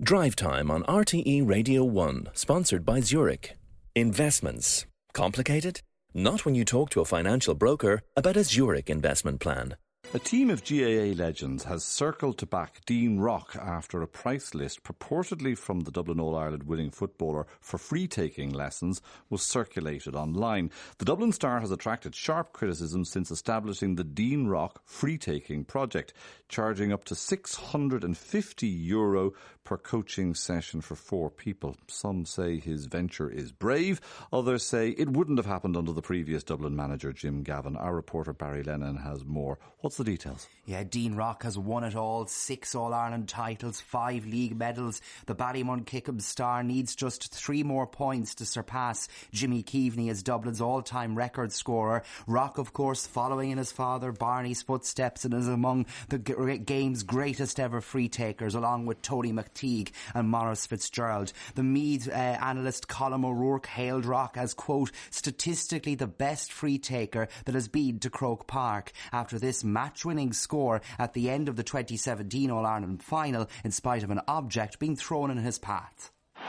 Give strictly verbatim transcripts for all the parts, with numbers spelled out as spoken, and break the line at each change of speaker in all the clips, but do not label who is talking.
Drive Time on R T E Radio one, sponsored by Zurich. Investments. Complicated? Not when you talk to a financial broker about a Zurich investment plan.
A team of G A A legends has circled to back Dean Rock after a price list purportedly from the Dublin All-Ireland winning footballer for free-taking lessons was circulated online. The Dublin Star has attracted sharp criticism since establishing the Dean Rock free-taking project, charging up to six hundred fifty euro per coaching session for four people. Some say his venture is brave, others say it wouldn't have happened under the previous Dublin manager Jim Gavin. Our reporter Barry Lennon has more. What's the details?
Yeah, Dean Rock has won it all. Six All-Ireland titles, five league medals. The Ballymun-Kickham Star needs just three more points to surpass Jimmy Keaveney as Dublin's all-time record scorer. Rock, of course, following in his father Barney's footsteps and is among the g- game's greatest ever free takers, along with Tony McTeague and Maurice Fitzgerald. The Meath uh, analyst Colm O'Rourke hailed Rock as, quote, statistically the best free taker that has been to Croke Park after this match-winning score at the end of the twenty seventeen All-Ireland final, in spite of an object being thrown in his path.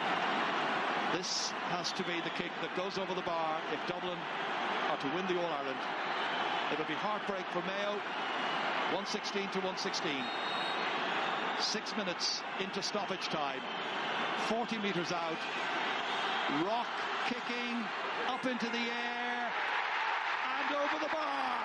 This has to be the kick that goes over the bar if Dublin are to win the All-Ireland. It'll be heartbreak for Mayo. one sixteen to one sixteen. Six minutes into stoppage time. forty metres out. Rock kicking up into the air and over the bar.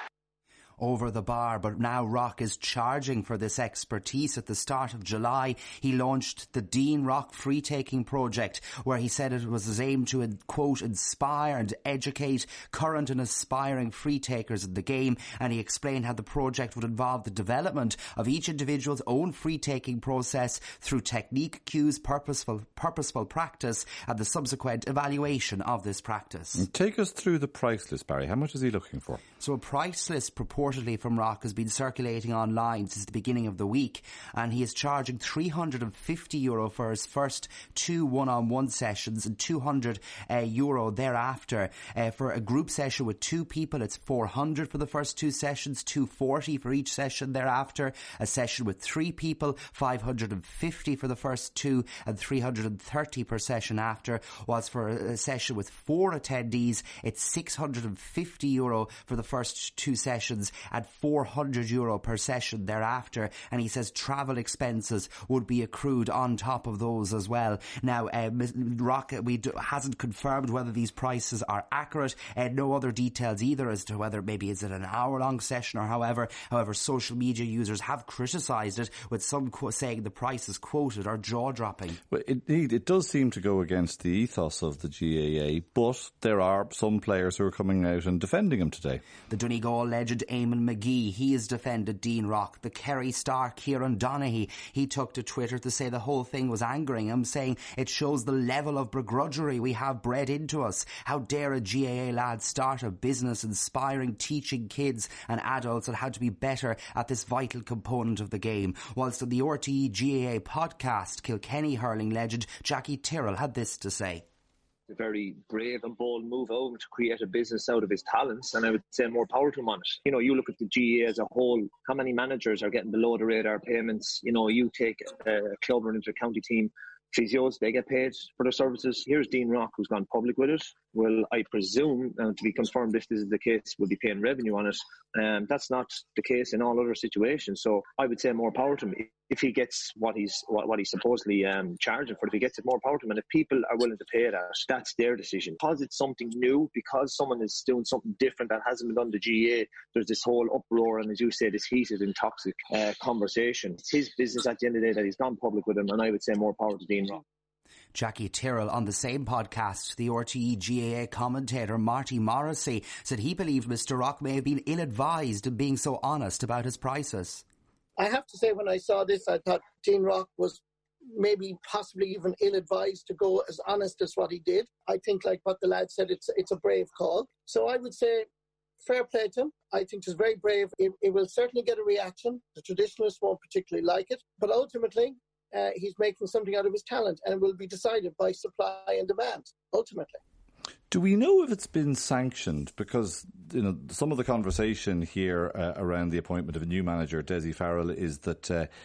Over the bar, but now Rock is charging for this expertise. At the start of July, he launched the Dean Rock free-taking project, where he said it was his aim to, quote, inspire and educate current and aspiring free-takers in the game, and he explained how the project would involve the development of each individual's own free-taking process through technique cues, purposeful, purposeful practice, and the subsequent evaluation of this practice.
And take us through the price list, Barry. How much is he looking for?
So a price list purportedly from Rock has been circulating online since the beginning of the week, and he is charging three hundred fifty euro for his first two one-on-one sessions and two hundred uh, euro thereafter. Uh, for a group session with two people, it's four hundred for the first two sessions, two hundred forty for each session thereafter. A session with three people, five hundred fifty for the first two and three hundred thirty per session after. Whilst for a session with four attendees, it's six hundred fifty euro for the first two sessions at four hundred euro per session thereafter, and he says travel expenses would be accrued on top of those as well. Now, um, Rock we do, hasn't confirmed whether these prices are accurate, and no other details either as to whether maybe is it an hour-long session or however. However, social media users have criticised it, with some qu- saying the prices quoted are jaw-dropping.
Well, indeed, it does seem to go against the ethos of the G A A, but there are some players who are coming out and defending him today.
The Donegal legend Eamon McGee, he has defended Dean Rock. The Kerry star Kieran Donaghy, he took to Twitter to say the whole thing was angering him, saying it shows the level of begrudgery we have bred into us. How dare a G A A lad start a business inspiring, teaching kids and adults on how to be better at this vital component of the game. Whilst on the R T E G A A podcast, Kilkenny hurling legend Jackie Tyrrell had this to say.
A very brave and bold move over to create a business out of his talents, and I would say more power to him on it. You know, you look at the G A A as a whole, how many managers are getting below the radar payments? You know, you take a club or a county team, physios, they get paid for their services. Here's Dean Rock, who's gone public with it. Well, I presume, uh, to be confirmed if this is the case, we'll be paying revenue on it. Um, that's not the case in all other situations. So I would say more power to him. If he gets what he's what, what he's supposedly um, charging for, if he gets it, more power to him. And if people are willing to pay that, that's their decision. Because it's something new, because someone is doing something different that hasn't been done to G A A, there's this whole uproar and, as you say, this heated and toxic uh, conversation. It's his business at the end of the day that he's gone public with him, and I would say more power to Dean Rock.
Jackie Tyrrell. On the same podcast, the R T E G A A commentator Marty Morrissey said he believed Mister Rock may have been ill-advised in being so honest about his prices.
I have to say, when I saw this, I thought Dean Rock was maybe possibly even ill-advised to go as honest as what he did. I think, like what the lad said, it's it's a brave call. So I would say fair play to him. I think it's very brave. It, it will certainly get a reaction. The traditionalists won't particularly like it. But ultimately, uh, he's making something out of his talent, and it will be decided by supply and demand, ultimately.
Do we know if it's been sanctioned? Because, you know, some of the conversation here uh, around the appointment of a new manager, Dessie Farrell, is that uh,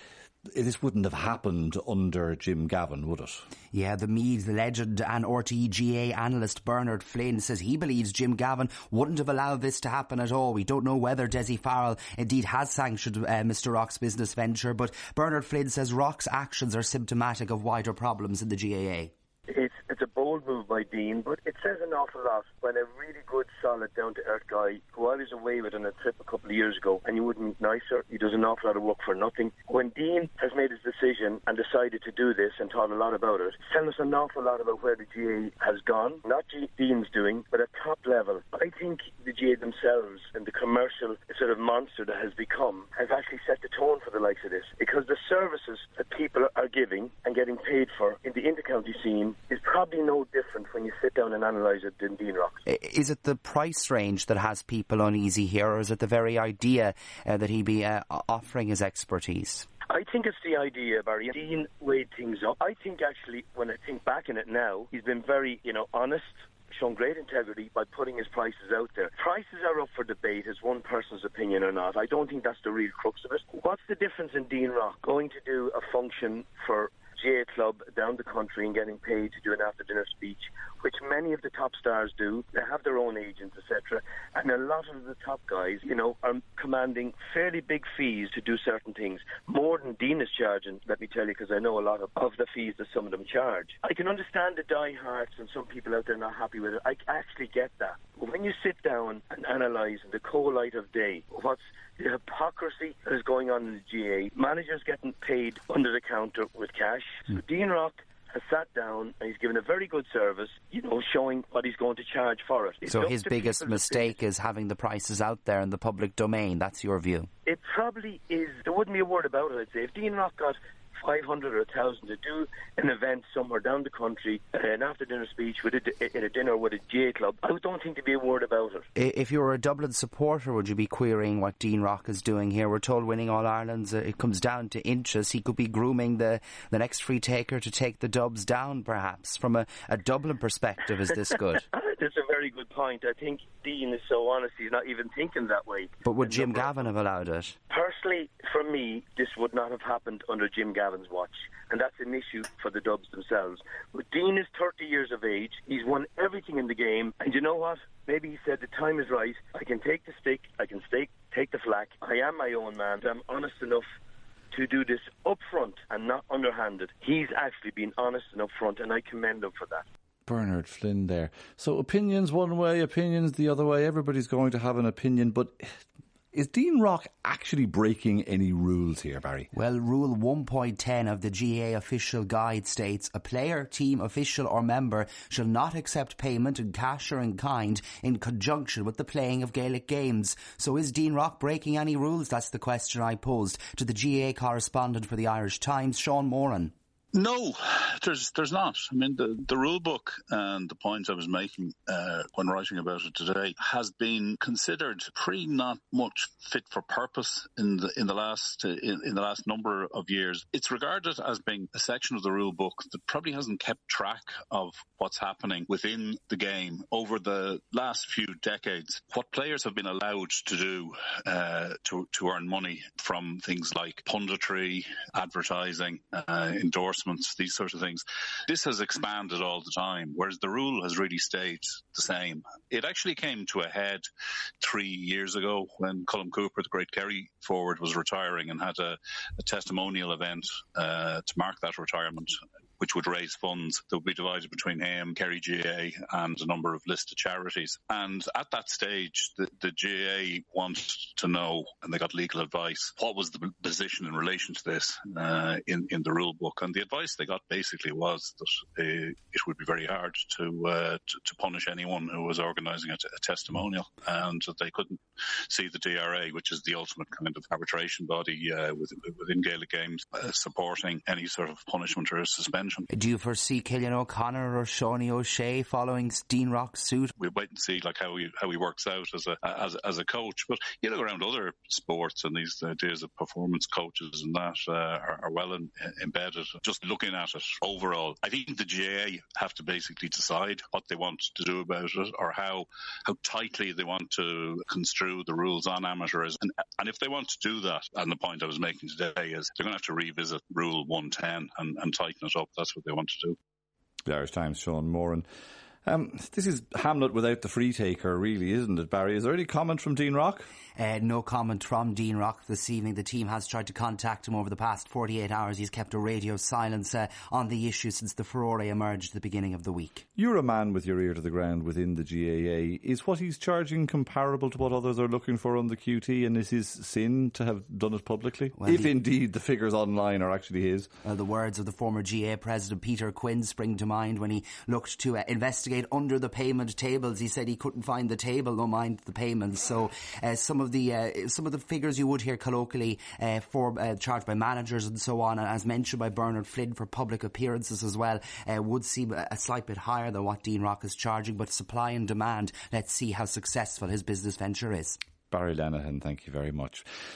this wouldn't have happened under Jim Gavin, would it?
Yeah, the Meath legend and R T E G A analyst Bernard Flynn says he believes Jim Gavin wouldn't have allowed this to happen at all. We don't know whether Dessie Farrell indeed has sanctioned uh, Mister Rock's business venture, but Bernard Flynn says Rock's actions are symptomatic of wider problems in the G A A.
It's, it's a bold move by Dean, but it says an awful lot when a really good, solid, down-to-earth guy who I was away with on a trip a couple of years ago, and you wouldn't nicer, he does an awful lot of work for nothing. When Dean has made his decision and decided to do this and thought a lot about it, telling us an awful lot about where the G A has gone, not G- Dean's doing, but at top level. I think the G A themselves and the commercial sort of monster that has become has actually set the tone for the likes of this, because the services that people are giving and getting paid for in the inter-county scene is probably no different when you sit down and analyse it than Dean Rock.
Is it the price range that has people uneasy here, or is it the very idea uh, that he be uh, offering his expertise?
I think it's the idea, Barry. Dean weighed things up. I think actually, when I think back in it now, he's been very, you know, honest, shown great integrity by putting his prices out there. Prices are up for debate as one person's opinion or not. I don't think that's the real crux of it. What's the difference in Dean Rock going to do a function for G A club down the country and getting paid to do an after-dinner speech, which many of the top stars do? They have their own agents, et cetera. And a lot of the top guys, you know, are commanding fairly big fees to do certain things, more than Dean is charging, let me tell you, because I know a lot of, of the fees that some of them charge. I can understand the diehards and some people out there not happy with it. I actually get that. But when you sit down and analyse in the cold light of day what's the hypocrisy that is going on in the G A, managers getting paid under the counter with cash. So Dean Rock has sat down and he's given a very good service, you know, showing what he's going to charge for it. It's
so his biggest mistake is having the prices out there in the public domain. That's your view?
It probably is. There wouldn't be a word about it, I'd say. If Dean Rock got five hundred or one thousand to do an event somewhere down the country, uh, an after-dinner speech with a, in a dinner with a G A club, I don't think there'd be a word about it.
If you were a Dublin supporter, would you be querying what Dean Rock is doing here? We're told winning All-Ireland's, uh, it comes down to inches. He could be grooming the, the next free taker to take the Dubs down, perhaps. From a, a Dublin perspective, is this good?
That's a very good point. I think Dean is so honest, he's not even thinking that way.
But would Jim Gavin have allowed it?
Personally, for me, this would not have happened under Jim Gavin's watch, and that's an issue for the Dubs themselves. But Dean is thirty years of age, he's won everything in the game, and you know what? Maybe he said the time is right, I can take the stick, I can stake, take the flak, I am my own man, I'm honest enough to do this up front and not underhanded. He's actually been honest and up front, and I commend him for that.
Bernard Flynn there. So opinions one way, opinions the other way. Everybody's going to have an opinion, but is Dean Rock actually breaking any rules here, Barry?
Well, Rule one point ten of the G A official guide states, a player, team, official or member shall not accept payment in cash or in kind in conjunction with the playing of Gaelic games. So is Dean Rock breaking any rules? That's the question I posed to the G A correspondent for the Irish Times, Sean Moran.
No, there's there's not. I mean, the, the rule book and the point I was making uh, when writing about it today has been considered pretty not much fit for purpose in the in the last uh, in, in the last number of years. It's regarded as being a section of the rule book that probably hasn't kept track of what's happening within the game over the last few decades. What players have been allowed to do uh, to to earn money from things like punditry, advertising, uh, endorsements, these sorts of things. This has expanded all the time, whereas the rule has really stayed the same. It actually came to a head three years ago when Colm Cooper, the great Kerry forward, was retiring and had a, a testimonial event uh, to mark that retirement, which would raise funds that would be divided between him, Kerry G A and a number of listed charities. And at that stage, the, the G A wanted to know, and they got legal advice, what was the position in relation to this uh, in, in the rule book. And the advice they got basically was that uh, it would be very hard to, uh, to to punish anyone who was organising a, t- a testimonial, and that they couldn't see the D R A, which is the ultimate kind of arbitration body uh, within, within Gaelic games, uh, supporting any sort of punishment or suspension.
Do you foresee Cillian O'Connor or Shawnee O'Shea following Dean Rock's suit?
We'll wait and see like how he how he works out as a as as a coach. But you look around other sports, and these ideas of performance coaches and that uh, are, are well in, embedded. Just looking at it overall, I think the G A A have to basically decide what they want to do about it, or how how tightly they want to construe the rules on amateurism. And, and if they want to do that, and the point I was making today is they're going to have to revisit Rule one ten and, and tighten it up. That's what they want to do.
The Irish Times, Sean Moran. Um, this is Hamlet without the free taker, really, isn't it, Barry? Is there any comment from Dean Rock?
Uh, no comment from Dean Rock this evening. The team has tried to contact him over the past forty-eight hours. He's kept a radio silence uh, on the issue since the furore emerged at the beginning of the week.
You're a man with your ear to the ground within the G A A. Is what he's charging comparable to what others are looking for on the Q T, and is his sin to have done it publicly? Well, if the, indeed the figures online are actually his.
Uh, the words of the former G A A president Peter Quinn spring to mind when he looked to uh, investigate under the payment tables. He said he couldn't find the table, no mind the payments. So uh, some of the uh, some of the figures you would hear colloquially uh, for uh, charged by managers and so on, and as mentioned by Bernard Flynn for public appearances as well, uh, would seem a slight bit higher than what Dean Rock is charging. But supply and demand, let's see how successful his business venture is.
Barry Lenihan, thank you very much.